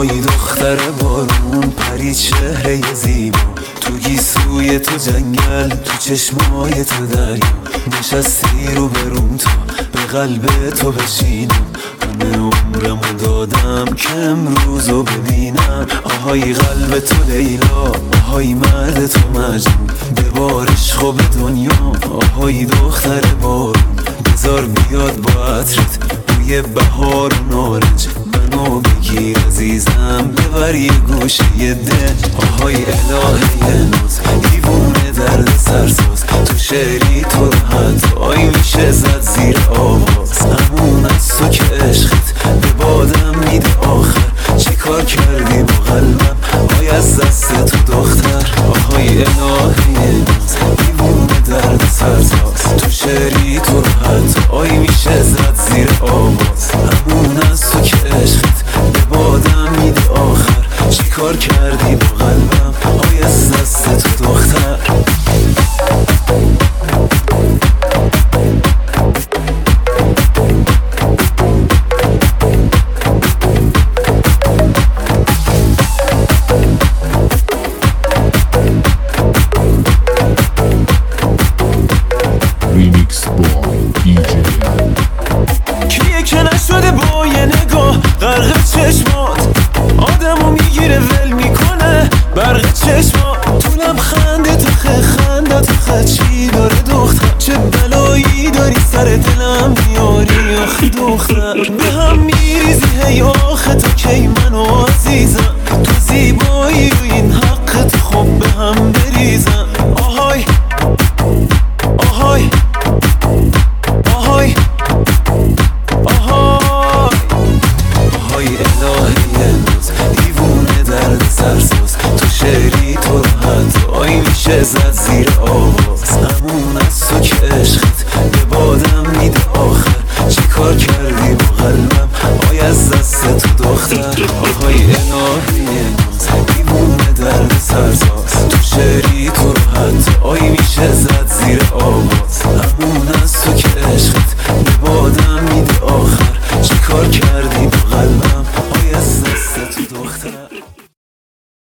آهای دختر بارون، پری چهره زیبا، تو گیسوی تو جنگل، تو چشمای تو دریا، نشستی رو بروم تا به قلب تو بشینم. همه عمرمو دادم که امروزو ببینم. آهای قلب تو لیلا، آهای مرد تو مجنون، ببار عشق و به دنیا. آهای دختر بارون، بذار بیاد با عطرت بوی بهار و نارنج، منو بگیر عزیزم ببر یه گوشه یه دل. آهای الهه ناز، دیوونه درد سرساز، تو شعری تو راحت آی میشه زد زیر آواز. همون از تو که عشقت به بادم میده آخر، چی کار کردی با قلبم آی از دست تو دختر. آهای الهه ناز، دیوونه درد سرساز، تو شعری تو راحت آی میشه زد زیر آواز. همون از تو که عشقت به بادم میده آخر، چی کار کردی با قلبم آی از دست تو دختر. کیه که نشده با یه نگاه غرق چشمات، آدمو میگیره ول میکنه برق چشمات. تو لبخنده تو خنده تو چی داره دختر، چه بلایی داری سر دلم میاری آخی دختر. به هم میریزی هی آخه تا کی منو عزیزم، تو زیبایی و این حقت خب به هم بریزم. آهای آهای آهای آهای الهه ناز، دیوونه درد سرساز، تو شعری تو راحت آی میشه زد زیر آواز. همون از تو که عشقت به بادم میده آخر، چی کار کردی با قلبم آی از دست تو دختر. آهای الهه ناز، دیوونه درد سرساز، تو شعری تو راحت آی میشه زد